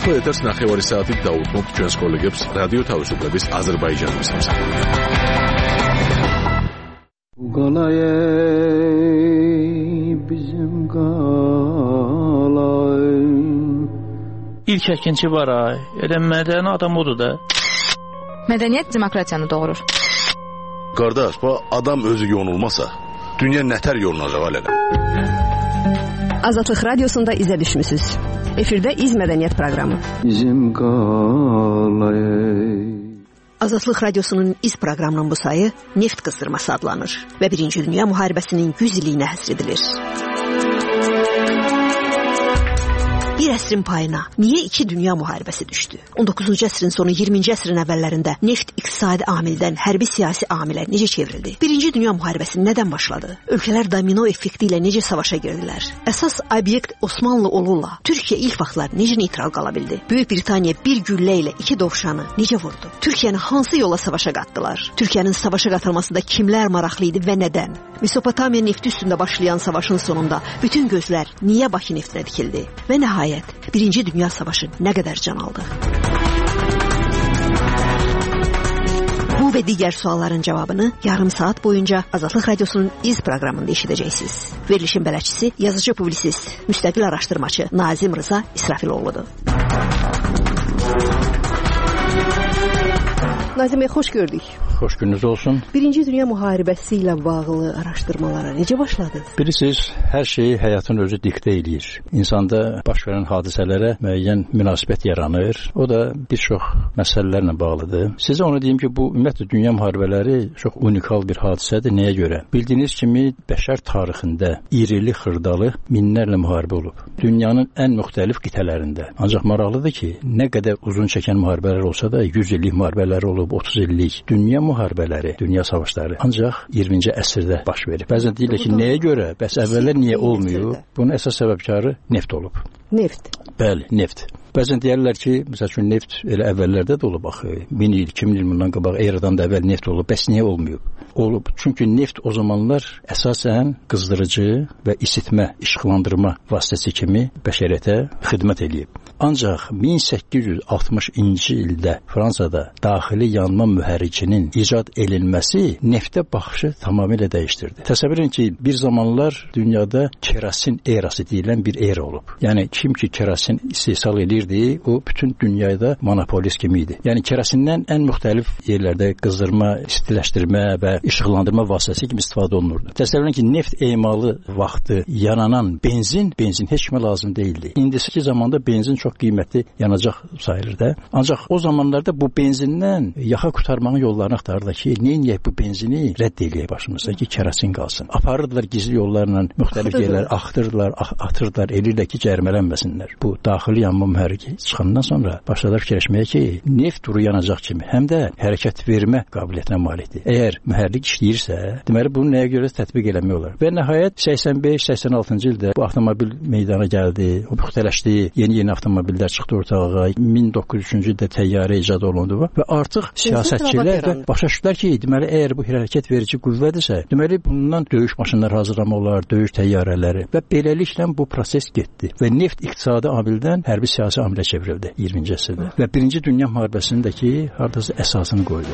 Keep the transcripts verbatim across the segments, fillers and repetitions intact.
ახლა ეთერს ნახევარი საათით დაუთმობთ ჩვენს კოლეგებს რადიო თავისუფლების აზერბაიჯანის სამსახურიდან. Qalay bizim qalay. İlk əkinçi var ay. Elə mədəni adam odur da. Mədəniyyət demokratiyanı doğurur. Qardaş, bu adam özü yonulmasa, dünya nətər yolunacaq alələ? Azadlıq Radiosunda izə düşmüsünüz. Efirdə İz Mədəniyyət proqramı. Bizim qalay. Azadlıq Radiosunun İz proqramının bu sayı Neft qızdırması adlanır və Birinci Dünya Müharibəsinin yüz illiyinə həsr edilir. Bir əsrin payına niyə iki dünya müharibəsi düşdü? on doqquzuncu əsrin sonu iyirminci əsrin əvvəllərində neft iqtisadi amildən hərbi siyasi amilə necə çevrildi? Birinci Dünya Müharibəsi nədən başladı? Ölkələr domino effekti ilə necə savaşa girdilər? Əsas obyekt Osmanlı olurla Türkiyə ilk vaxtlar necə neytral qala bildi? Böyük Britaniya bir güllə ilə iki dovşanı necə vurdu? Türkiyəni hansı yola savaşa qatdılar? Türkiyənin savaşa qatılmasında kimlər maraqlı idi və nədən? Mesopotamiya nefti üstündə başlayan savaşın sonunda bütün gözlər niyə Bakı neftinə dikildi? Və nəhayət Birinci Dünya Savaşı nə qədər can aldı? Bu və digər sualların cavabını yarım saat boyunca Azadlıq Radiosunun İz proqramında eşidəcəksiniz. Verilişin bələdçisi, yazıcı publisist, müstəqil araşdırmaçı Nazim Rıza İsrafiloğludur. Nazim Bey, xoş gördük. Xoş gününüz olsun. Birinci Dünya Müharibəsi ilə bağlı araşdırmalara necə başladınız? Bilirsiniz, hər şeyi həyatın özü diktə eləyir. İnsanda baş verən hadisələrə müəyyən münasibət yaranır. O da bir çox məsələlərlə bağlıdır. Sizə onu deyim ki, bu ümumiyyətlə dünya müharibələri çox unikal bir hadisədir. Nəyə görə? Bildiyiniz kimi bəşər tarixində irili xırdalı minlərlə müharibə olub. Dünyanın ən müxtəlif qitələrində. Ancaq maraqlıdır ki, nə qədər uzun çəkən müharibələr olsa da yüz illik müharibələr olub, otuz illik. Dünya müharibələri, dünya savaşları ancaq iyirminci əsrdə baş verir. Bəzən deyirlər ki, nəyə görə? Bəs əvvəllər niyə olmuyor? Bunun əsas səbəbkarı neft olub. Neft? Bəli, neft. Bəzən deyərlər ki, məsəl üçün neft elə əvvəllərdə də olub axı. min il, iki min il bundan qabaq eradan da əvvəl neft olub. Bəs niyə olmuyor? Olub. Çünki neft o zamanlar əsasən qızdırıcı və isitmə, işıqlandırma vasitəsi kimi bəşəriyyətə xidmət eləyib. Ancaq min səkkiz yüz altmışıncı ildə Fransada daxili yanma mühərrikinin icad edilməsi neftə baxışı tamamilə dəyişdirdi. Təsəvvür edin ki, bir zamanlar dünyada kerasin erası deyilən bir era olub. Yəni kim ki kerasin istehsal edirdi, o bütün dünyada monopolist kimi idi. Yəni kerasindən ən müxtəlif yerlərdə qızdırma, istiləşdirmə və işıqlandırma vasitəsi kimi istifadə olunurdu. Təsəvvür edin ki, neft emalı vaxtı yananan benzin, benzin heç kimə lazım deyildi. İndiki zamanda benzin çox qiymətli yanacaq sayılır da. Ancaq o zamanlarda bu benzindən yaxa qurtarmağın yollarını axtardı ki, neyniyək bu benzini rədd eləyək başımızda ki, kerasin qalsın. Aparırdılar gizli yollarla müxtəlif yerlər, axtırdılar, atırdılar, elirlər ki, cərmələnməsinlər. Bu daxili yanma mühərriki çıxandan sonra başladılar fikirləşməyə ki, neft duru yanacaq kimi, həm də hərəkət vermə qabiliyyətinə malikdir. Əgər mühərrik işləyirsə, deməli bunu nəyə görə tətbiq eləmək olar? Və nəhayət səksən beş səksən altıncı ildə bu avtomobil meydana gəldi, o müxtələşdi, yeni-yeni avtomobillər çıxdı ortalığa, min doqquz yüz üçüncü ildə təyyarə icad olundu və artıq siyasətçilər də başa düşdülər ki, deməli əgər bu hərəkət verici qüvvədirsə, deməli bundan döyüş maşınları hazırlamaq olar, döyüş təyyarələri və beləliklə bu proses getdi və neft iqtisadi amildən hərbi siyasi amilə çevrildi iyirminci əsrdə və Birinci Dünya Müharibəsindəki hardasa əsasını qoydu.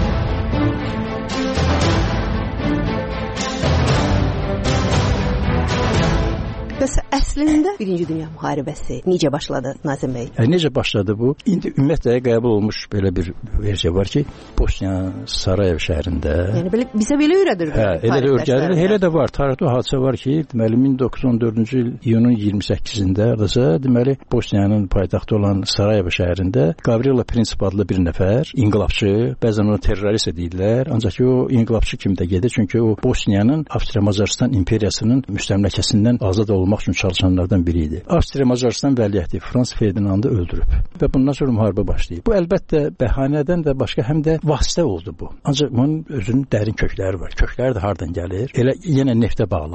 Bəs əslində Birinci Dünya Müharibəsi necə başladı Nazim bəy? Yəni, necə başladı bu? İndi ümumiyyətlə qəbul olmuş belə bir versiya var ki, Bosniya Sarayev şəhərində. Yəni belə bizə belə öyrədir. Hə, elə də öyrədir. Elə də var. Tarixdə hadisə var ki, deməli min doqquz yüz on dördüncü il iyunun iyirmi səkkizində adasa, deməli Bosniyanın paytaxtı olan Sarayev şəhərində Gavrilo Princip adlı bir nəfər, inqilabçı, bəzən onu terrorist deyirlər, ancaq o inqilabçı kimi də gedir, çünki o Bosniyanın Avstriya-Macaristan imperiyasının müstəmləkəsindən azad olmaq üçün çalışanlardan biri idi. Avstriya-Macaristan vəliəhdi Frans Ferdinandı öldürüb və bundan sonra müharibə başlayıb. Bu əlbəttə bəhanədən də başqa həm də vasitə oldu bu. Ancaq bunun özünün dərin kökləri var. Kökləri də hardan gəlir? Elə yenə neftə bağlanır.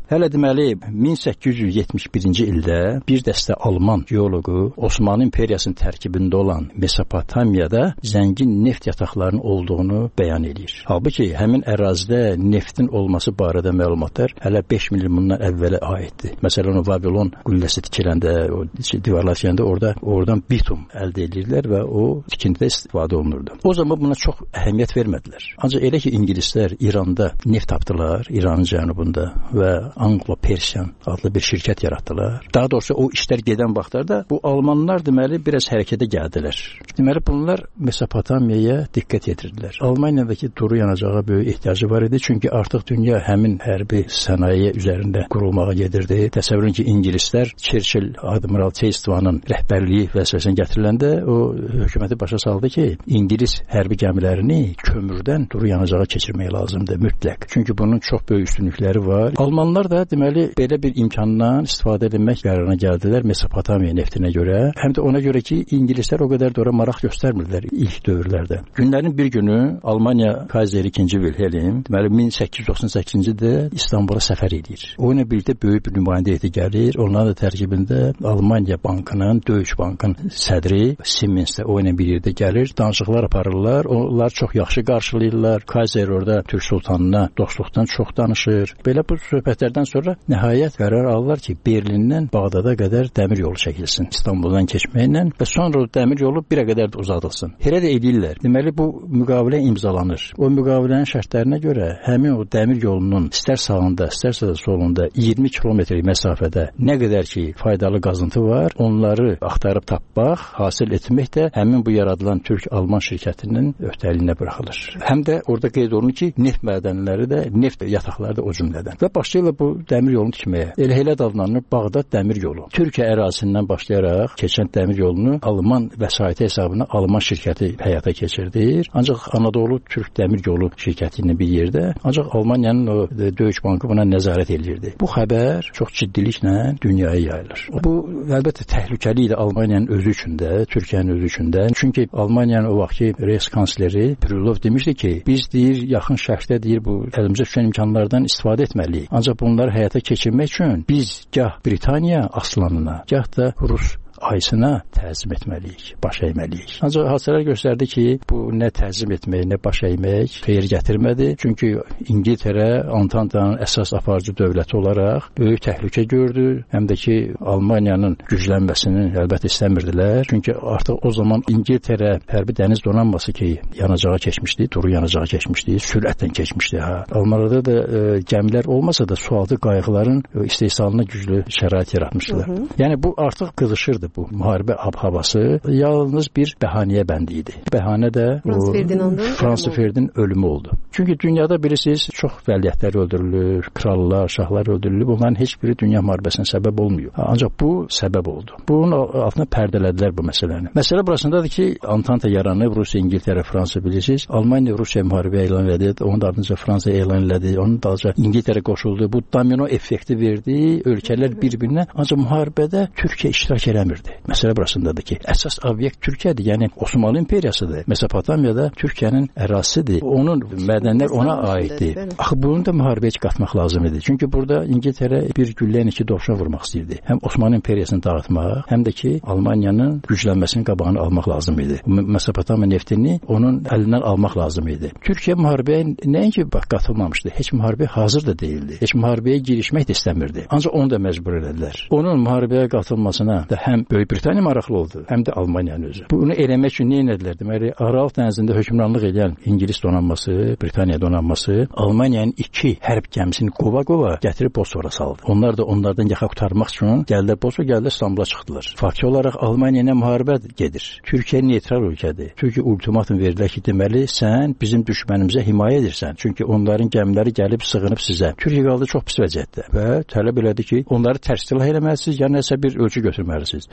Hələ deməli min səkkiz yüz yetmiş birinci ildə bir dəstə Alman geoloqu Osmanlı İmperiyasının tərkibində olan Mesopotamiyada zəngin neft yataqlarının olduğunu bəyan edir. Halbuki həmin ərazidə neftin olması barədə məlumatlar hələ beş milyon bundan əvvələ aiddir. Məsələn, o Vavilon qülləsi tikiləndə, o divarlar tikəndə orada oradan bitum əldə edirlər və o tikintidə istifadə olunurdu. O zaman buna çox əhəmiyyət vermədilər. Ancaq elə ki İngilislər İranda neft tapdılar, İranın cənubunda və Anglo-Persian adlı bir şirkət yaratdılar. Daha doğrusu o işlər gedən vaxtlarda bu Almanlar deməli biraz hərəkətə gəldilər. Deməli bunlar Mesopotamiyaya diqqət yetirdilər. Almaniyadakı duru yanacağa böyük ehtiyacı var idi, çünki artıq dünya həmin hərbi sənaye üzərində qurulmağa gedirdi. Təsəvvür edin ki, İngilislər Churchill, Admiral Chestwanın rəhbərliyi vəzifəsinə gətiriləndə o hökuməti başa saldı ki, İngilis hərbi gəmilərini kömürdən duru yanacağa keçirmək lazımdır mütləq. Çünki bunun çox böyük üstünlükləri var. Almanlar da deməli belə bir imkandan istifadə etmək qərarına gəldilər Mesopotamiya neftinə görə. Həm də ona görə ki, İngilislər o qədər də ora maraq göstərmirdilər ilk dövrlərdə. Günlərin bir günü Almaniya Kayseri ikinci Wilhelm deməli min səkkiz yüz doxsan səkkizinci ildə İstanbula səfər edir. O ilə birlikdə böyük bir nümayəndə heyəti gəlir. Onların da tərkibində Almaniya Bankının, Döyüş Bankının sədri Siemens də o ilə bir yerdə gəlir. Danışıqlar aparırlar. Onlar çox yaxşı qarşılayırlar. Kayser orada Türk sultanına dostluqdan çox danışır. Belə bu söhbətlərdən sonra nəhayət qərar alırlar ki, Berlindən Bağdada qədər dəmir yolu çəkilsin. İstanbuldan keçməklə və sonra o dəmir yolu birə qədər də uzadılsın. Elə də edirlər. Deməli bu müqavilə imzalanır. O müqavilənin şərtlərinə görə həmin o dəmir yolunun istər sağında, istərsə də solunda iyirmi kilometrlik məsafədə nə qədər ki faydalı qazıntı var, onları axtarıb tapmaq, hasil etmək də həmin bu yaradılan Türk-Alman şirkətinin öhdəliyinə buraxılır. Həm də orada qeyd olunur ki, neft mədənləri də, neft yataqları da o cümlədən. Və başlayırlar bu dəmir yolunu tikməyə. Elə elə adlanır Bağdad dəmir yolu. Türkiyə ərazisindən başlayaraq keçən dəmir yolunu Alman vəsaiti hesabına Alman şirkəti həyata keçirdir. Ancaq Anadolu Türk dəmir yolu şirkəti ilə bir yerdə, ancaq Almaniyanın o Döyüş Bankı buna nəzarət edirdi. Bu xəbər çox ciddiliklə dünyaya yayılır. Bu əlbəttə təhlükəli idi Almaniyanın özü üçün də, Türkiyənin özü üçün də. Çünki Almaniyanın o vaxtki Reichskansleri Krylov demişdi ki, biz deyir yaxın şərqdə deyir bu əlimizə düşən imkanlardan istifadə etməliyik. Ancaq bunları həyata keçirmək üçün biz gah Britaniya aslanına, gah da Rus ayısına təzim etməliyik, baş əyməliyik. Ancaq hadisələr göstərdi ki, bu nə təzim etmək, nə baş əymək xeyir gətirmədi. Çünki İngiltərə Antantanın əsas aparıcı dövləti olaraq böyük təhlükə gördü. Həm də ki, Almaniyanın güclənməsini əlbəttə istəmirdilər. Çünki artıq o zaman İngiltərə hərbi dəniz donanması ki, yanacağa keçmişdi, duru yanacağa keçmişdi, sürətlə keçmişdi. Ha. Almanlarda da e, gəmilər olmasa da sualtı qayıqların e, istehsalına güclü şərait yaratmışdılar. Hı -hı. Yəni bu artıq qızışırdı. Bu müharibə ab-havası yalnız bir bəhanəyə bənd idi. Bəhanə də Frans Ferdinandın Frans Ferdinand ölümü oldu. Çünki dünyada bilirsiniz çox vəliyyətlər öldürülür, krallar, şahlar öldürülür. Bunların heç biri dünya müharibəsinə səbəb olmuyor. Ancaq bu səbəb oldu. Bunun altına pərdələdilər bu məsələni. Məsələ burasındadır ki, Antanta yaranıb, Rusiya, İngiltərə, Fransa bilirsiniz. Almaniya Rusiya müharibə elan elədi, onun ardınca Fransa elan elədi, onun dalınca İngiltərə qoşuldu. Bu domino effekti verdi, ölkələr bir-birinə. Ancaq müharibədə Türkiyə iştirak eləmirdi. Məsələ burasındadır ki, əsas obyekt Türkiyədir, yəni Osmanlı İmperiyasıdır. Mesopotamiyada Türkiyənin ərazisidir. Onun mədənlər ona aiddir. Axı bunu da müharibəyə qatmaq lazım idi. Çünki burada İngiltərə bir güllə iki dovşan vurmaq istəyirdi. Həm Osmanlı İmperiyasını dağıtmaq, həm də ki, Almaniyanın güclənməsinin qabağını almaq lazım idi. Mesopotamiya neftini onun əlindən almaq lazım idi. Türkiyə müharibəyə nəinki bax qatılmamışdı, heç müharibəyə hazır da değildi. Heç müharibəyə girişmək də istəmirdi. Ancaq onu da məcbur elədilər. Onun müharibəyə qatılmasına da həm Böyük Britaniya maraqlı oldu, həm də Almaniyanın özü. Bunu eləmək üçün nə etdilər? Deməli, Aral dənizində hökmranlıq edən İngilis donanması, Britaniya donanması Almaniyanın iki hərb gəmisini qova-qova gətirib Bosfora saldı. Onlar da onlardan yaxa qurtarmaq üçün gəldilər Bosfora, gəldilər İstanbula çıxdılar. Faktiki olaraq Almaniya ilə müharibə gedir. Türkiyə neytral ölkədir. Türkiyə ultimatum verdilər ki, deməli, sən bizim düşmənimizə himayə edirsən. Çünki onların gəmiləri gəlib sığınıb sizə. Türkiyə qaldı çox pis vəziyyətdə və tələb elədi ki, onları tərs silah eləməlisiniz, ya nəsə bir ölçü götürməlisiniz.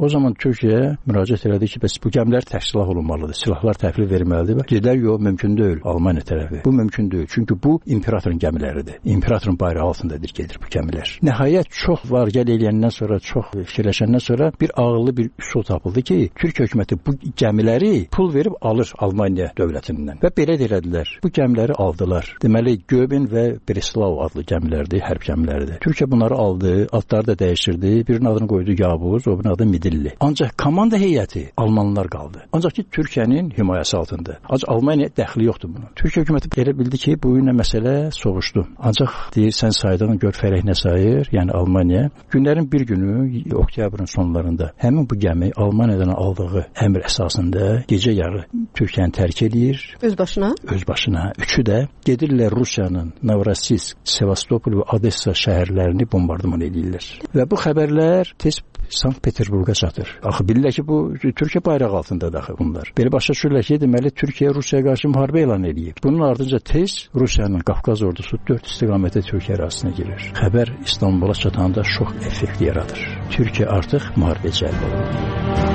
O zaman Türkiyə müraciət elədi ki, bəs bu gəmilər təksilah olunmalıdır, silahlar təhvil verilməlidir. Dedilər, yox, mümkün deyil Almaniya tərəfi. Bu mümkün deyil. Çünki bu imperatorun gəmiləridir. İmperatorun bayrağı altındadır gedir bu gəmilər. Nəhayət çox var gəl eləyəndən sonra, çox fikirləşəndən sonra bir ağıllı bir üsul tapıldı ki, Türkiyə hökuməti bu gəmiləri pul verib alır Almaniya dövlətindən. Və belə elədilər. Bu gəmiləri aldılar. Deməli, Göbin və Breslau adlı gəmilərdir, hərb gəmiləridir. Türkiyə bunları aldı, adları da dəyişdirdi. Birinin adını qoydu Yavuz, o birinin adı Midilli. Ancaq komanda heyəti Almanlar qaldı. Ancaq ki, Türkiyənin himayəsi altında. Ancaq Almaniya dəxli yoxdur bunun. Türkiyə hökuməti elə bildi ki, bu ilə məsələ soğuşdu. Ancaq deyir, sən saydığın gör fərək nə sayır, yəni Almaniya. Günlərin bir günü, oktyabrın sonlarında həmin bu gəmi Almaniyadan aldığı əmr əsasında gecə yarı Türkiyəni tərk edir. Öz başına? Öz başına. Üçü də gedirlər Rusiyanın Novorossiysk, Sevastopol və Odessa şəhərlərini bombardman edirlər. Və bu xəbərlər tez Sankt-Peterburqa çatır. Axı bilirlər ki, bu Türkiyə bayrağı altındadır axı bunlar. Belə başa düşürlər ki, deməli Türkiyə Rusiyaya qarşı müharibə elan edib. Bunun ardınca tez Rusiyanın Qafqaz ordusu dörd istiqamətə Türkiyə ərazisinə girir. Xəbər İstanbula çatanda şok effekti yaradır. Türkiyə artıq müharibə cəlb olunur.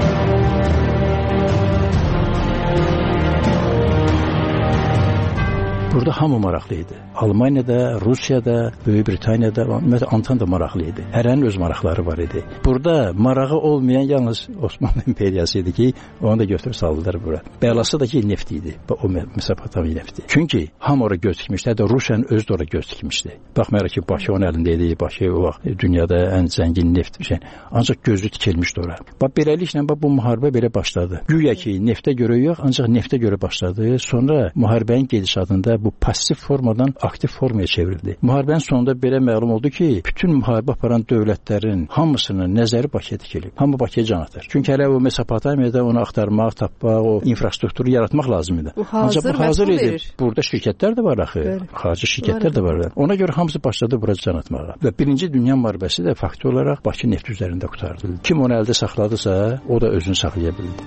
Burada hamı maraqlı idi. Almaniyada, Rusiyada, Böyük Britaniyada, ümumiyyətlə Antan da maraqlı idi. Hərənin öz maraqları var idi. Burada marağı olmayan yalnız Osmanlı imperiyası idi ki, onu da götürüb saldılar bura. Bəlası da ki, neft idi. O Mesopotamiya nefti. Çünki hamı ora göz dikmişdi, hətta Rusiyanın özü də ora göz dikmişdi. Baxmayaraq ki, Bakı onun əlində idi. Bakı o vaxt dünyada ən zəngin neft şey. Ancaq gözü tikilmişdi ora. Bax beləliklə bax bu müharibə belə başladı. Güya ki, neftə görə yox, ancaq neftə görə başladı. Sonra müharibənin gedişatında bu pasiv formadan aktiv formaya çevrildi. Müharibənin sonunda belə məlum oldu ki, bütün müharibə aparan dövlətlərin hamısının nəzəri Bakıya tikilib. Hamı Bakıya can atır. Çünki hələ o Mesopotamiyada onu axtarmaq, tapmaq, o infrastrukturu yaratmaq lazım idi. Bu hazır, ancaq bu hazır idi. Verir. Burada şirkətlər də var axı. Ver. Xarici şirkətlər də var. Ona görə hamısı başladı bura can atmağa. Və birinci Dünya müharibəsi də faktı olaraq Bakı neft üzərində qurtardı. Kim onu əldə saxladısa, o da özünü saxlaya bildi.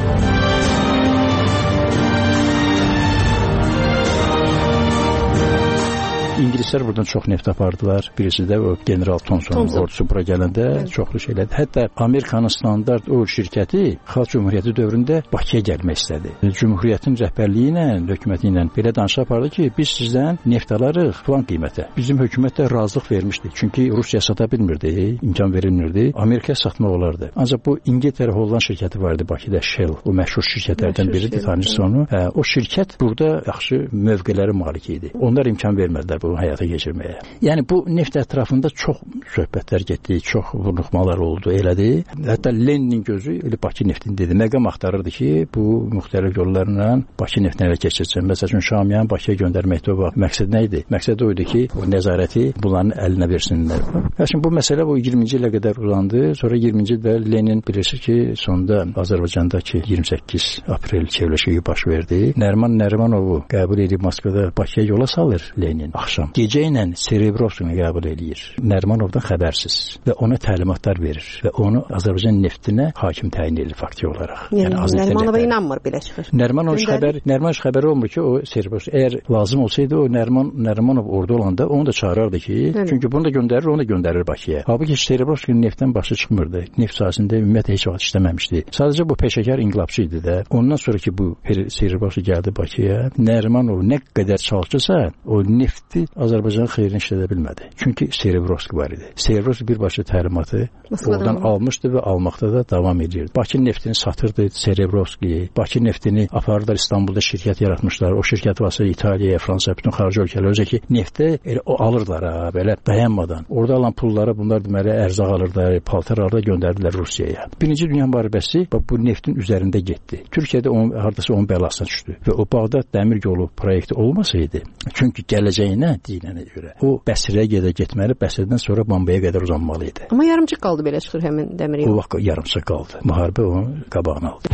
İngilislər buradan çox neft apardılar. Birisi də o General Thomson ordusu bura gələndə evet. Çoxlu şeylər. Hətta Amerikanın standart oil şirkəti Xalq Cümhuriyyəti dövründə Bakıya gəlmək istədi. Cümhuriyyətin rəhbərliyi ilə, hökuməti ilə belə danışıq apardı ki, biz sizdən neft alarıq falan qiymətə. Bizim hökumət də razılıq vermişdi. Çünki Rusiya sata bilmirdi, imkan verilmirdi. Amerikaya satmaq olardı. Ancaq bu İngiltərə Holland şirkəti vardı Bakıda, Shell. O məşhur şirkətlərdən biridir, tanıyırsınız onu. Hə, o şirkət burada yaxşı mövqelərə malik idi. Onlar imkan vermədilər bu həyata keçirməyə. Yəni bu neft ətrafında çox söhbətlər getdi, çox vurnuxmalar oldu, elədi. Hətta Leninin gözü elə Bakı neftini dedi. Məqam axtarırdı ki, bu müxtəlif yollarla Bakı neftinə elə keçirsin. Məsələn, Şamiyan Bakıya göndərməkdə o vaxt məqsəd nə idi? Məqsəd o idi ki, o nəzarəti bunların əlinə versinlər. Hətta bu məsələ bu iyirminci ilə qədər uzandı. Sonra iyirminci ildə Lenin bilirsiniz ki, sonda Azərbaycandakı iyirmi səkkiz aprel çevrilişi baş verdi. Nəriman Nərimanovu qəbul edib Moskvada Bakıya yola salır Lenin axşam. Gecə ilə Serebrovskini qəbul eləyir. Nərimanovdan xəbərsiz və ona təlimatlar verir və onu Azərbaycan neftinə hakim təyin edir fakti olaraq. Yəni, yəni Nərimanova inanmır belə çıxır. Nərimanov xəbər, Nərimanov xəbəri olmur ki, o Serebrovski əgər lazım olsaydı o Nəriman Nərimanov orada olanda onu da çağırardı ki, Hı. çünki bunu da göndərir, onu da göndərir Bakıya. Halbuki Serebrovskinin neftdən başı çıxmırdı. Neft sahəsində ümumiyyətlə heç vaxt işləməmişdi. Sadəcə bu peşəkar inqilabçı idi də. Ondan sonra ki bu Serebrovski gəldi Bakıya, Nərimanov nə qədər çalışırsa, o nefti Azərbaycanın xeyrini işlədə bilmədi. Çünki Serebrovski var idi. Serebrovski birbaşa təlimatı Moskvadan oradan almışdı və almaqda da davam edirdi. Bakı neftini satırdı Serebrovski. Bakı neftini apardılar İstanbulda şirkət yaratmışlar. O şirkət vasitəsilə İtaliyaya, Fransaya, bütün xarici ölkələrə özə ki, neftə elə o alırlar ha, belə dayanmadan. Orada alan pullara bunlar deməli ərzaq alırlar, paltar alırlar, göndərdilər Rusiyaya. Birinci Dünya müharibəsi bu neftin üzərində getdi. Türkiyədə onun hardasa onun bəlasına düşdü və o Bağdad dəmir yolu proyekti olmasaydı, çünki gələcəyinə deyilənə görə o Bəsrəyə gedə getməli, Bəsrədən sonra Bambaya qədər uzanmalı idi. Amma yarımçıq qaldı belə çıxır həmin dəmir yolu. O vaxt yarımçıq qaldı. Müharibə onun qabağını aldı.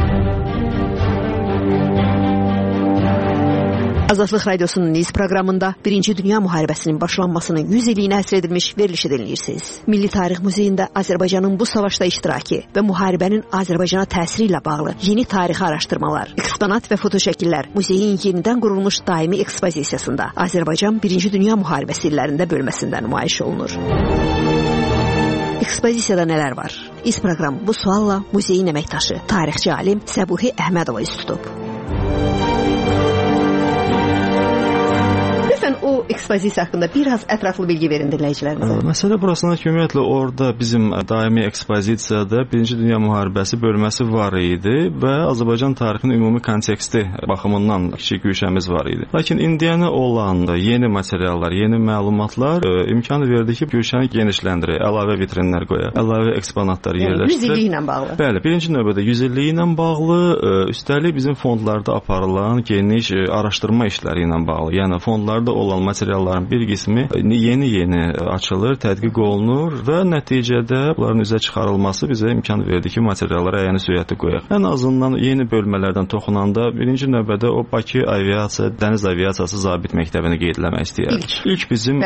Azadlıq Radiosunun Niz proqramında Birinci Dünya müharibəsinin başlanmasının yüz illiyinə həsr edilmiş verilişi dinləyirsiniz. Milli Tarix Muzeyində Azərbaycanın bu savaşda iştirakı və müharibənin Azərbaycana təsiri ilə bağlı yeni tarixi araşdırmalar, eksponat və fotoşəkillər muzeyin yenidən qurulmuş daimi ekspozisiyasında Azərbaycan Birinci Dünya müharibəsi illərində bölməsində nümayiş olunur. Ekspozisiyada nələr var? İz proqram bu sualla muzeyin əməkdaşı, tarixçi alim Səbuhi Əhmədova üz tutub. Lütfen o ekspozisiya haqqında biraz ətraflı bilgi verin dinləyicilərimizə. Məsələ burasına ki, ümumiyyətlə orada bizim daimi ekspozisiyada Birinci Dünya Müharibəsi bölməsi var idi və Azərbaycan tarixinin ümumi konteksti baxımından kiçik güşəmiz var idi. Lakin indiyənə olan yeni materiallar, yeni məlumatlar e, imkan verdi ki, güşəni genişləndirək, əlavə vitrinlər qoyaq, əlavə eksponatlar yerləşdirək. yüz illiyi ilə bağlı. Bəli, birinci növbədə yüz illiyi ilə bağlı, e, üstəlik bizim fondlarda aparılan geniş e, araşdırma işləri ilə bağlı. Yəni fondlarda olan materialların bir qismi yeni-yeni açılır, tədqiq olunur və nəticədə bunların üzə çıxarılması bizə imkan verdi ki, materiallara əyani sürətli qoyaq. Ən azından yeni bölmələrdən toxunanda birinci növbədə o Bakı aviasiya, dəniz aviasiyası zabit məktəbini qeyd etmək istəyirəm. İlk, İlk bizim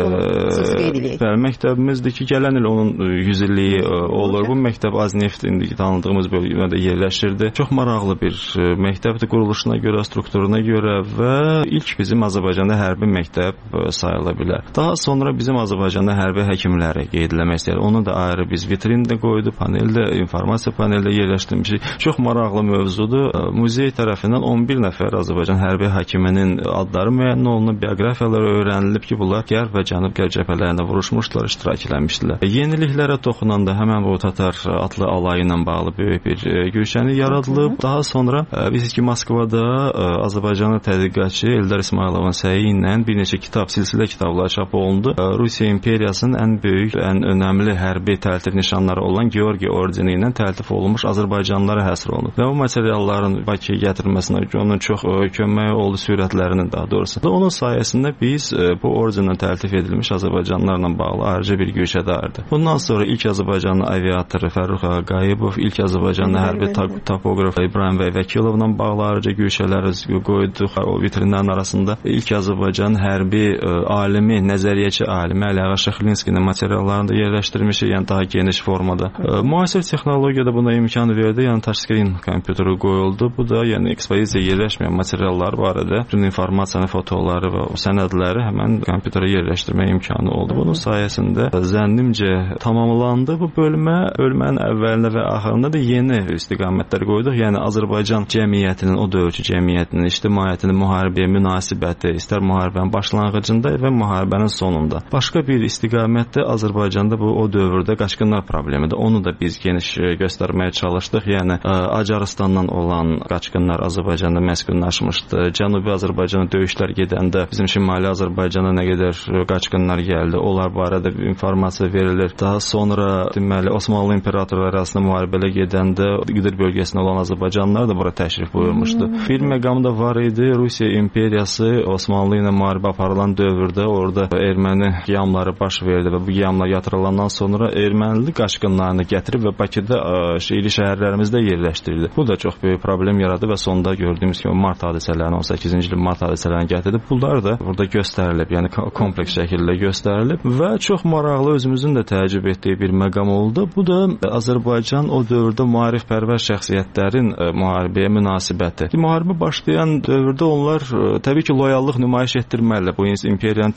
bəli, e, bəli, məktəbimizdir ki, gələn il onun yüz illiyi e, olur. Bu məktəb Azneft indi tanıdığımız bölmədə yerləşirdi. Çox maraqlı bir e, məktəbdir quruluşuna görə, strukturuna görə və ilk bizim Azərbaycanda hərbi məktəb sayıla bilər. Daha sonra bizim Azərbaycanda hərbi həkimləri qeyd etmək istəyir. Onu da ayrı biz vitrində qoydu, paneldə, informasiya paneldə yerləşdirmişik. Çox maraqlı mövzudur. Muzey tərəfindən on bir nəfər Azərbaycan hərbi həkiminin adları müəyyən olunub, bioqrafiyaları öyrənilib ki, bunlar Qərb və Cənub-Qərb cəbhələrində vuruşmuşlar, iştirak etmişdilər. Yeniliklərə toxunanda həmin bu Tatar adlı alayı ilə bağlı böyük bir güşəni yaradılıb. Daha sonra biz ki, Moskvada Azərbaycanlı tədqiqatçı Eldar İsmayılovun səyi ilə bir neçə kitab, silsilə kitablar çap olundu. Rusiya imperiyasının ən böyük, ən önəmli hərbi təltif nişanları olan Georgiy ordeni ilə təltif olunmuş Azərbaycanlılara həsr olunub. Və bu materialların Bakıya gətirilməsinə onun çox köməyi oldu, sürətlərinin daha doğrusu. Və onun sayəsində biz bu ordenlə təltif edilmiş Azərbaycanlılarla bağlı ayrıca bir güşədardı. Bundan sonra ilk Azərbaycanlı aviator Fərrux Ağayevov, ilk Azərbaycanlı hərbi topoqraf İbrahim bəy Vəkilovla bağlı ayrıca güşələri qoyduq o vitrinlərin arasında. İlk Azərbaycan hərbi ə, alimi, nəzəriyyəçi alimi Əliağa Şəxlinskinin materiallarını da yerləşdirmişik, yəni daha geniş formada. Ə, müasir texnologiyada buna imkan verdi, yəni touchscreen kompüteri qoyuldu. Bu da yəni ekspozisiya yerləşməyən materiallar barədə bütün informasiyanı, fotoları və sənədləri həmin kompüterə yerləşdirmək imkanı oldu. Bunun sayəsində zənnimcə tamamlandı bu bölmə. Bölmənin əvvəlində və axırında da yeni istiqamətlər qoyduq. Yəni Azərbaycan cəmiyyətinin, o dövrki cəmiyyətinin, ictimaiyyətinin müharibəyə münasibəti, istər müharibənin başlanğıcında və müharibənin sonunda. Başqa bir istiqamətdə Azərbaycanda bu o dövrdə qaçqınlar problemidir. Onu da biz geniş göstərməyə çalışdıq. Yəni Acarıstandan olan qaçqınlar Azərbaycanda məskunlaşmışdı. Cənubi Azərbaycana döyüşlər gedəndə bizim Şimali Azərbaycana nə qədər qaçqınlar gəldi. Onlar barədə informasiya verilir. Daha sonra deməli Osmanlı imperatorları arasında müharibələr gedəndə İqdir bölgəsində olan Azərbaycanlılar da bura təşrif buyurmuşdu. Bir məqamda var idi. Rusiya imperiyası Osmanlı ilə müharibə aparılan dövrdə orada erməni qiyamları baş verdi və bu qiyamlar yatırılandan sonra ermənili qaçqınlarını gətirib və Bakıda şəhərli şəhərlərimizdə yerləşdirildi. Bu da çox böyük problem yaradı və sonda gördüyümüz kimi mart hadisələrini, on səkkizinci ilin mart hadisələrini gətirdi. Bunlar da burada göstərilib, yəni kompleks şəkildə göstərilib və çox maraqlı, özümüzün də təəccüb etdiyi bir məqam oldu. Bu da Azərbaycan o dövrdə maarifpərvər şəxsiyyətlərin müharibəyə münasibəti. Müharibə başlayan dövrdə onlar təbii ki, loyallıq nümayiş etdirməlidir. Bu imperiyanın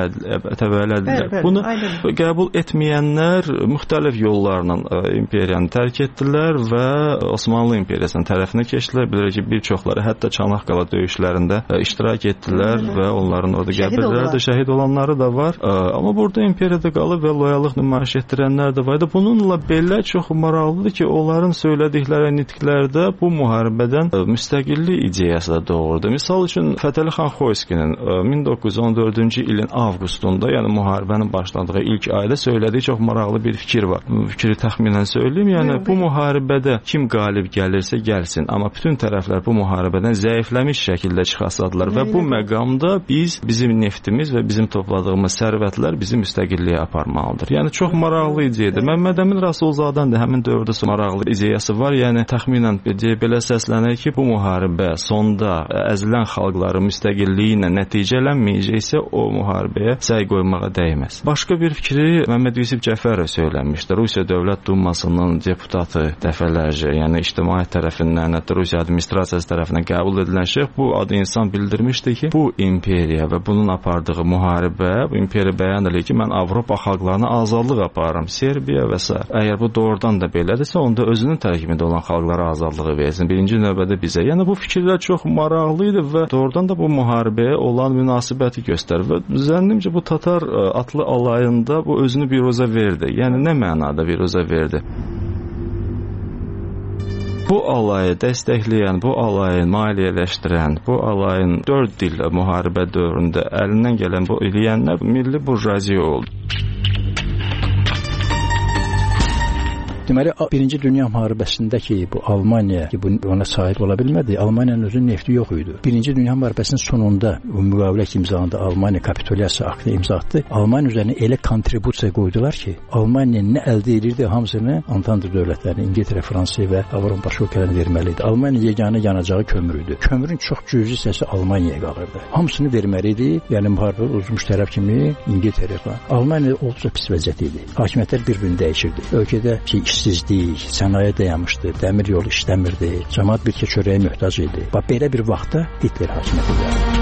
təbəələdilər. Bunu aynen. Qəbul etməyənlər müxtəlif yollarla imperiyanı tərk etdilər və Osmanlı imperiyasının tərəfinə keçdilər. Bilir ki, bir çoxları hətta Çanaqqala döyüşlərində iştirak etdilər aynen. Və onların orada qəbirləri də şəhid olanları da var. Amma burada imperiyada qalıb və loyallıq nümayiş etdirənlər də var. Bununla belə çox maraqlıdır ki, onların söylədikləri nitqlərdə bu müharibədən müstəqillik ideyası da doğurdu. Misal üçün Fətəli xan Xoyskinin min doqquz yüz on dördüncü ilin avqustunda, yəni müharibənin başladığı ilk ayda söylədiyi çox maraqlı bir fikir var. Bu fikri təxminən söyləyim, yəni bu müharibədə kim qalib gəlirsə gəlsin, amma bütün tərəflər bu müharibədən zəifləmiş şəkildə çıxasadılar və bu məqamda biz, bizim neftimiz və bizim topladığımız sərvətlər bizi müstəqilliyə aparmalıdır. Yəni çox maraqlı ideyadır. Məmməd Əmin Rasulzadənin də həmin dövrdə maraqlı ideyası var. Yəni təxminən deyə belə səslənir ki, bu müharibə sonda əzilən xalqların müstəqilliyi ilə nəticə gələnməyəcəksə o müharibəyə səy qoymağa dəyməz. Başqa bir fikri Məmməd Yusif Cəfərov söyləmişdi. Rusiya Dövlət Dumasının deputatı dəfələrcə, yəni ictimaiyyət tərəfindən, hətta Rusiya administrasiyası tərəfindən qəbul edilən şəxs bu adı insan bildirmişdi ki, bu imperiya və bunun apardığı müharibə, bu imperiya bəyan edir ki, mən Avropa xalqlarına azadlıq aparıram, Serbiya və s. Əgər bu doğrudan da belədirsə, onda özünün tərkibində olan xalqlara azadlığı versin. Birinci növbədə bizə. Yəni bu fikirlər çox maraqlı idi və doğrudan da bu müharibəyə olan münasibəti göstərir və zənnimcə bu Tatar atlı alayında bu özünü biruzə verdi. Yəni nə mənada biruzə verdi? Bu alayı dəstəkləyən, bu alayı maliyyələşdirən, bu alayın dörd il müharibə dövründə əlindən gələn bu eləyənlər milli burjuaziya oldu. Deməli, Birinci Dünya müharibəsindəki bu Almaniya ki, bu ona sahib ola bilmədi, Almaniyanın özünün nefti yox idi. Birinci Dünya müharibəsinin sonunda o müqavilə imzalandı, Almaniya kapitulyasiya aktı imza atdı. Almaniya üzərinə elə kontribusiya qoydular ki, Almaniya nə əldə edirdi, hamısını Antantı dövlətləri, İngiltərə, Fransa və Avropa başqa ölkələrinə verməli idi. Almaniya yeganə yanacağı kömür idi. Kömürün çox cüzi hissəsi Almaniyaya qalırdı. Hamısını verməli idi. Yəni müharibə uzmuş tərəf kimi İngiltərə falan. Almaniya olduqca pis vəziyyət idi. Hakimiyyətlər bir-birini dəyişirdi. Ölkədə şey, işsizlik, sənaye dayanmışdı, dəmir yolu işləmirdi, cəmaət bir çörəyə möhtac idi. Bax, belə bir vaxtda Hitler hakimiyyəti gəldi.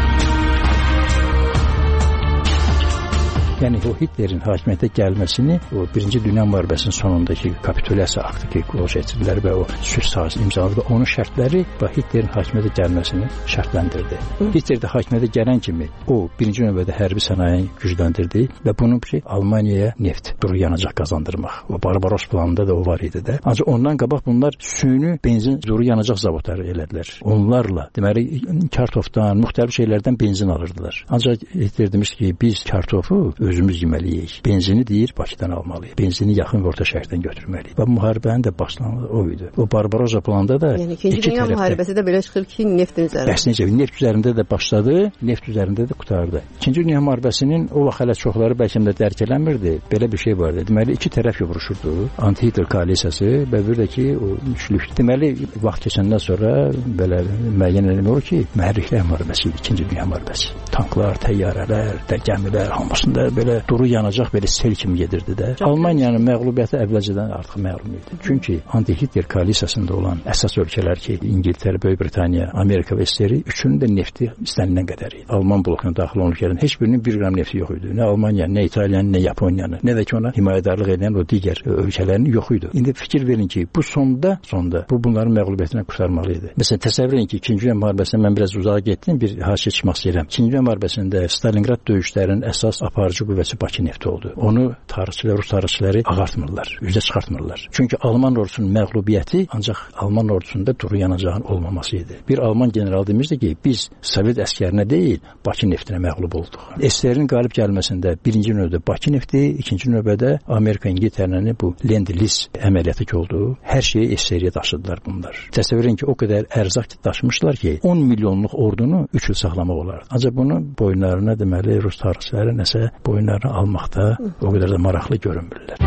Yəni o Hitlerin hakimiyyətə gəlməsini o Birinci Dünya müharibəsinin sonundakı kapitulyasiya aktı ki, qolşəçdilər və o sülh sazı imzaladı və onun şərtləri və Hitlerin hakimiyyətə gəlməsini şərtləndirdi. Hitler də hakimiyyətə gələn kimi o birinci növbədə hərbi sənayeni gücləndirdi və bunun ki, Almaniyaya neft, duru yanacaq qazandırmaq. O Barbaros planında da o var idi də. Ancaq ondan qabaq bunlar süni benzin, duru yanacaq zavodları elədilər. Onlarla, deməli, kartofdan, müxtəlif şeylərdən benzin alırdılar. Ancaq Hitler demişdi ki, biz kartofu özümüz yeməliyik. Benzini deyir, Bakıdan almalıyıq. Benzini yaxın və orta şəhərdən götürməliyik. Və müharibənin də başlanğıcı o idi. O Barbarossa planında da yəni ikinci dünya müharibəsi də belə çıxır ki, neftin üzərində. Bəs necə? Neft üzərində də başladı, neft üzərində də qutardı. İkinci dünya müharibəsinin o vaxt hələ çoxları bəlkə də dərk eləmirdi. Belə bir şey vardı. Deməli iki tərəf vuruşurdu. Anti-Hitler koalisiyası və bir də ki, o üçlük. Deməli vaxt keçəndən sonra belə müəyyən edilmir ki, mühərriklər müharibəsi idi, ikinci dünya müharibəsi. Tanklar, təyyarələr, də gəmilər hamısında belə duru yanacaq belə sel kimi gedirdi də. Almaniyanın məğlubiyyəti əvvəlcədən artıq məlum idi. Çünki anti-Hitler koalisiyasında olan əsas ölkələr ki, İngiltərə, Böyük Britaniya, Amerika və S S R üçünün də nefti istənilən qədər idi. Alman blokuna daxil olan ölkələrin heç birinin bir qram nefti yox idi. Nə Almaniyanın, nə İtaliyanın, nə Yaponiyanın, nə də ki ona himayədarlıq edən o digər ölkələrin yox idi. İndi fikir verin ki, bu sonda, sonda bu bunların məğlubiyyətindən qurtarmalı idi. Məsələn, təsəvvür edin ki, ikinci dünya müharibəsində mən biraz uzağa getdim, bir haşiyə çıxmaq istəyirəm. İkinci dünya müharibəsində Stalingrad döyüşlərinin əsas aparıcı qüvvəsi Bakı nefti oldu. Onu tarixçilər, Rus tarixçiləri ağartmırlar, üzə çıxartmırlar. Çünki Alman ordusunun məğlubiyyəti ancaq Alman ordusunda duru yanacağın olmaması idi. Bir Alman general demişdi ki, biz Sovet əskərinə deyil, Bakı neftinə məğlub olduq. S S R-in qalib gəlməsində birinci növbədə Bakı nefti, ikinci növbədə Amerika, İngiltərənin bu Lend-Liz əməliyyatı ki oldu. Hər şeyi S S R-yə daşıdılar bunlar. Təsəvvür edin ki, o qədər ərzaq daşımışlar ki, on milyonluq ordunu üç il saxlamaq olardı. Ancaq bunu boyunlarına deməli Rus tarixçiləri nəsə boyunlarına almaqda o qədər də maraqlı görünmürlər.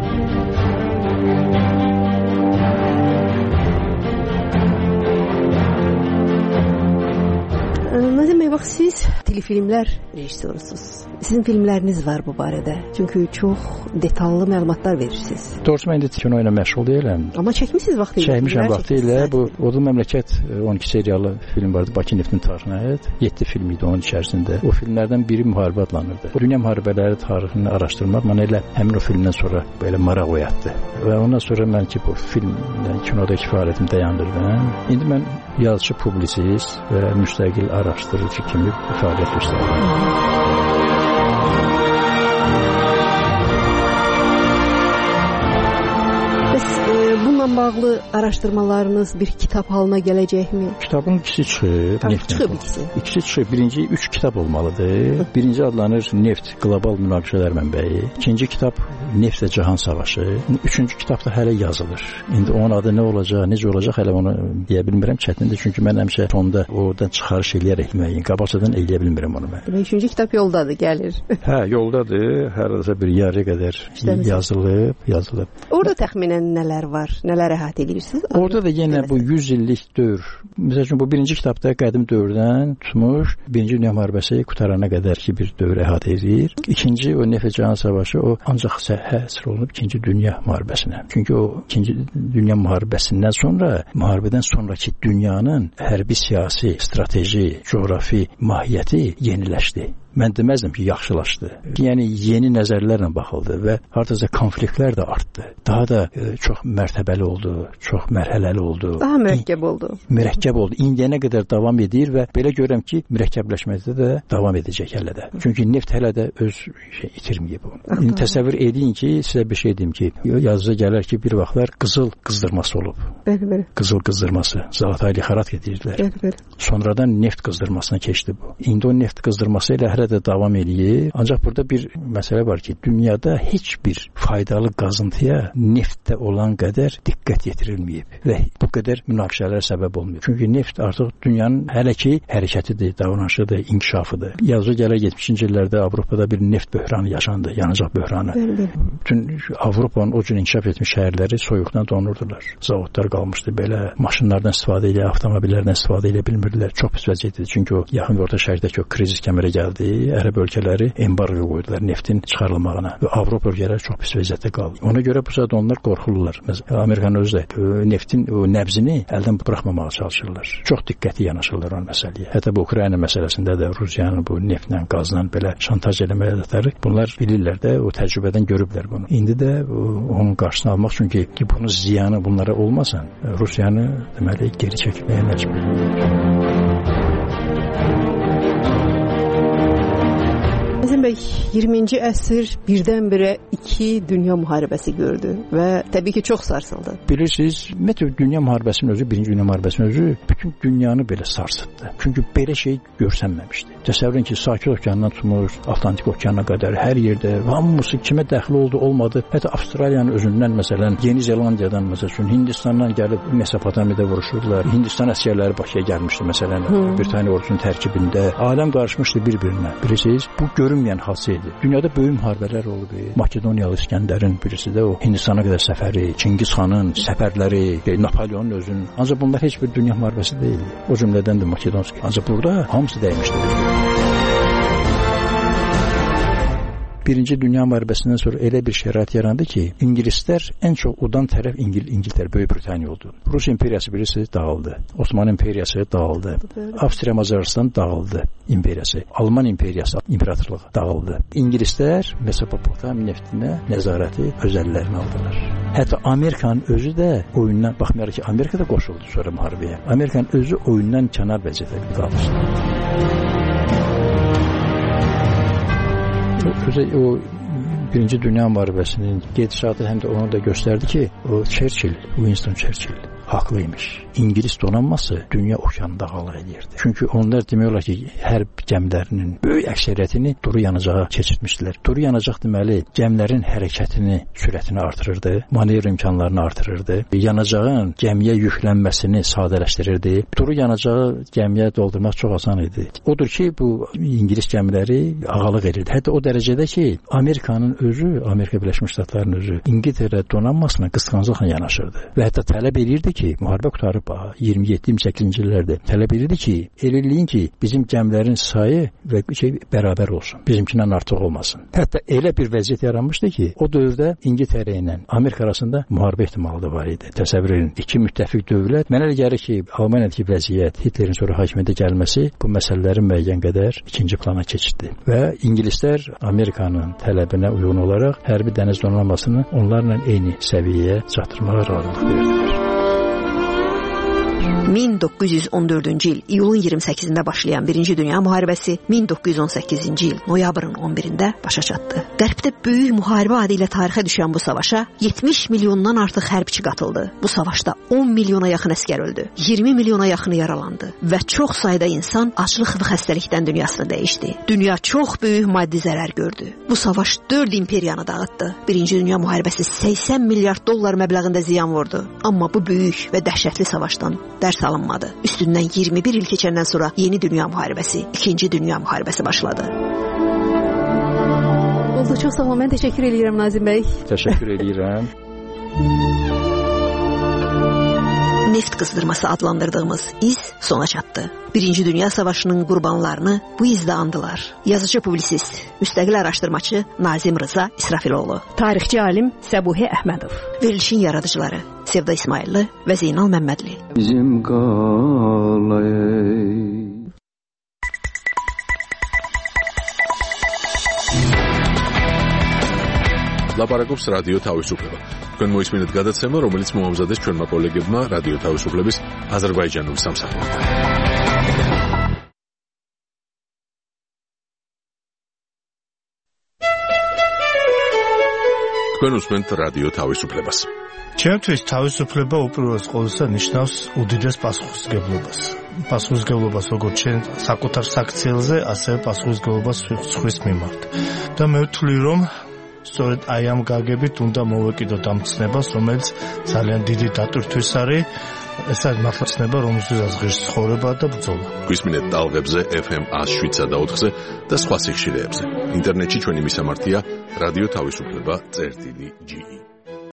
Nazim bəy, bax siz telefilmlər rejissorusunuz. Sizin filmləriniz var bu barədə. Çünki çox detallı məlumatlar verirsiniz. Doğrusu mən indi kino ilə məşğul deyiləm. Amma çəkmisiniz vaxtı ilə. Çəkmişəm vaxtı ilə. Bu Odun Məmləkət on iki seriyalı film vardı Bakı neftinin tarixinə aid. yeddi film idi onun içərisində. O filmlərdən biri müharibə adlanırdı. Dünya müharibələri tarixini araşdırmaq mənə elə həmin o filmdən sonra belə maraq oyatdı. Və ondan sonra mən ki bu filmdən kinodakı fəaliyyətimi dayandırdım. İndi mən yazıcı, publisist və müstəqil araşdırıcı kimi fəaliyyət göstərirəm. Bununla bağlı araşdırmalarınız bir kitab halına gələcəkmi? Kitabın ikisi çıxıb. Neft çıxıb ikisi. İkisi çıxıb. Birinci üç kitab olmalıdır. Birinci adlanır Neft Qlobal Münaqişələr Mənbəyi. İkinci kitab Neft və Cahan Savaşı. Üçüncü kitab da hələ yazılır. İndi onun adı nə olacaq, necə olacaq hələ onu deyə bilmirəm. Çətindir çünki mən həmişə fonda oradan çıxarış eləyərək müəyyən qabaqcadan eləyə bilmirəm onu mən. Demək üçüncü kitab yoldadır, gəlir. Hə, yoldadır. Hər hansı bir yarıya qədər yazılıb, yazılıb. Orada təxminən nələr var? var? Nələr əhatə edirsiniz? Orada da yenə bu yüz illik dövr. Məsəl üçün bu birinci kitabda qədim dövrdən tutmuş Birinci Dünya müharibəsi qutarana qədər ki bir dövr əhatə edir. İkinci o Neft və Cahan savaşı o ancaq həsr olunub İkinci Dünya müharibəsinə. Çünki o İkinci Dünya müharibəsindən sonra müharibədən sonrakı dünyanın hərbi, siyasi, strateji, coğrafi mahiyyəti yeniləşdi. Mən deməzdim ki, yaxşılaşdı. Yəni yeni nəzərlərlə baxıldı və hardasa konfliktlər də artdı. Daha da e, çox mərtəbəli oldu, çox mərhələli oldu. Daha mürəkkəb oldu. Mürəkkəb oldu. İndiyənə qədər davam edir və belə görürəm ki, mürəkkəbləşməkdə də davam edəcək hələ də. Çünki neft hələ də öz şey itirməyib. İndi təsəvvür edin ki, sizə bir şey deyim ki, yazıca gələr ki, bir vaxtlar qızıl qızdırması olub. Bəli, bəli. Qızıl qızdırması, Zalataylı xarat edirdilər. Bəli, bəli. Sonradan neft qızdırmasına keçdi bu. İndi o neft qızdırması ilə hələ də davam edir. Ancaq burada bir məsələ var ki, dünyada heç bir faydalı qazıntıya neftdə olan qədər diqqət yetirilməyib və bu qədər münaqişələrə səbəb olmuyor. Çünki neft artıq dünyanın hələ ki hərəkətidir, davranışıdır, inkişafıdır. Yazı gələ yetmişinci illərdə Avropada bir neft böhranı yaşandı, yanacaq böhranı. Bəli, bəli. Bütün Avropanın o cür inkişaf etmiş şəhərləri soyuqdan donurdular. Zavodlar qalmışdı belə, maşınlardan istifadə edə, avtomobillərdən istifadə edə bilmirdilər. Çox pis vəziyyət idi. Çünki o yaxın orta şərqdəki o krizis kəmərə gəldi. Ərəb ölkələri embargo qoydular neftin çıxarılmağına və Avropa ölkələri çox pis vəziyyətdə qaldı. Ona görə bu saat onlar qorxurlar. Məsələn, Amerikanın özü də neftin o nəbzini əldən buraxmamağa çalışırlar. Çox diqqətli yanaşırlar o məsələyə. Hətta bu Ukrayna məsələsində də Rusiyanın bu neftlə, qazla belə şantaj eləməkləri bunlar bilirlər də, o təcrübədən görüblər bunu. İndi də o, onun qarşısını almaq üçün ki, ki bunun ziyanı bunlara olmasın, Rusiyanı deməli geri çəkməyə məcbur. Əzəm bəy, iyirminci əsr birdən-birə iki dünya müharibəsi gördü və təbii ki, çox sarsıldı. Bilirsiniz, ümumiyyətlə dünya müharibəsinin özü, birinci dünya müharibəsinin özü bütün dünyanı belə sarsıtdı. Çünki belə şey görsənməmişdi. Təsəvvürün ki, Sakit okeanından tutmuş, Atlantik okeanına qədər hər yerdə hamısı kimə dəxli oldu, olmadı. Hətta Avstraliyanın özündən, məsələn, Yeni Zelandiyadan, məsələn, Hindistandan gəlib Mesopotamiyada vuruşurlar. Hindistan əsgərləri Bakıya gəlmişdi, məsələn, hmm. Britaniya ordusunun tərkibində. Aləm qarışmışdı bir-birinə. Bilirsiniz, bu görünməyən hadisə idi. Dünyada böyük müharibələr olub. Makedoniyalı İskəndərin birisi də o Hindistana qədər səfəri, Çingiz xanın səfərləri, Napoleonun özünün. Ancaq bunlar heç bir dünya müharibəsi deyildi. O cümlədən də Makedonski. Ancaq burada hamısı dəymişdi. Birinci Dünya müharibəsindən sonra elə bir şərait yarandı ki, İngilislər ən çox udan tərəf İngil İngiltərə, Böyük Britaniya oldu. Rus imperiyası birisi dağıldı. Osmanlı imperiyası dağıldı. Avstriya Macaristan dağıldı imperiyası. Alman imperiyası, imperatorluğu dağıldı. İngilislər Mesopotamiya neftinə nəzarəti öz əllərinə aldılar. Hətta Amerikanın özü də oyundan, baxmayaraq ki, Amerika da qoşuldu sonra müharibəyə. Amerikanın özü oyundan kənar vəziyyətdə qalmışdı. Özü o Birinci Dünya müharibəsinin gedişatı həm də onu da göstərdi ki, o Churchill, Winston Churchill haqlıymış. İngilis donanması dünya okeanında hala edirdi. Çünki onlar demək olar ki, hərb gəmilərinin böyük əksəriyyətini duru yanacağa keçirtmişdilər. Duru yanacaq deməli, gəmilərin hərəkətini, sürətini artırırdı, manevr imkanlarını artırırdı, yanacağın gəmiyə yüklənməsini sadələşdirirdi. Duru yanacağı gəmiyə doldurmaq çox asan idi. Odur ki, bu İngilis gəmiləri ağalıq edirdi. Hətta o dərəcədə ki, Amerikanın özü, Amerika Birləşmiş Ştatlarının özü İngiltərə donanmasına qısqanclıqla yanaşırdı və hətta tələb edirdi ki, müharibə qutarıb iyirmi yeddi iyirmi səkkizinci illərdə tələb edirdi ki, elə eləyin ki, bizim gəmilərin sayı və şey bərabər olsun. Bizimkindən artıq olmasın. Hətta elə bir vəziyyət yaranmışdı ki, o dövrdə İngiltərə ilə Amerika arasında müharibə ehtimalı da var idi. Təsəvvür edin, iki müttəfiq dövlət. Mənə elə gəlir ki, Almaniyadakı vəziyyət, Hitlerin sonra hakimiyyətə gəlməsi bu məsələlərin müəyyən qədər ikinci plana keçdi və İngilislər Amerikanın tələbinə uyğun olaraq hərbi dəniz donanmasını onlarla eyni səviyyəyə çatdırmağa razılıq verdilər. min doqquz yüz on dördüncü il iyulun iyirmi səkkizində başlayan Birinci Dünya müharibəsi min doqquz yüz on səkkizinci il noyabrın on birində başa çatdı. Qərbdə böyük müharibə adı ilə tarixə düşən bu savaşa yetmiş milyondan artıq hərbçi qatıldı. Bu savaşda on milyona yaxın əsgər öldü, iyirmi milyona yaxını yaralandı və çox sayda insan aclıq və xəstəlikdən dünyasını dəyişdi. Dünya çox böyük maddi zərər gördü. Bu savaş dörd imperiyanı dağıtdı. Birinci Dünya müharibəsi səksən milyard dollar məbləğində ziyan vurdu. Amma bu böyük və dəhşətli savaşdan dərs alınmadı. Üstündən iyirmi bir il keçəndən sonra Yeni Dünya müharibəsi, İkinci Dünya müharibəsi başladı. Oldu, çox sağ olun. Mən təşəkkür edirəm Nazim bəy. Təşəkkür edirəm. Neft qızdırması adlandırdığımız iz sona çatdı. Birinci Dünya Savaşının qurbanlarını bu izdə andılar. Yazıcı publisist, müstəqil araşdırmaçı Nazim Rıza İsrafiloğlu, tarixçi alim Səbuhi Əhmədov, verilişin yaradıcıları Sevda İsmailli və Zeynal Məmmədli. Bizim qalaya ლაპარაკობს რადიო თავისუფლება. თქვენ მოისმინეთ გადაცემა, რომელიც მოამზადეს ჩვენმა კოლეგებმა რადიო თავისუფლების აზერბაიჯანულ სამსახურთან. თქვენ უსმენთ რადიო თავისუფლებას. ჩემთვის თავისუფლება უპირველეს ყოვლისა ნიშნავს უდიდეს პასუხისმგებლობას. პასუხისმგებლობას როგორც ჩვენ საკუთარ საქციელზე, ასევე პასუხისმგებლობას სხვის მიმართ. და მე ვთვლი, რომ სწორედ აი ამ გაგებით უნდა მოვეკიდოთ ამ ცნებას, რომელიც ძალიან დიდი დატვირთვის არის. ეს არის მართლა ცნება, რომელზეც ღირს ცხოვრება და ბრძოლა. გვისმინეთ ტალღებზე ეფ ემ one oh seven და ოთხზე და სხვა სიხშირეებზე. ინტერნეტში ჩვენი მისამართია რადიო თავისუფლება წერტილი ჯი ი.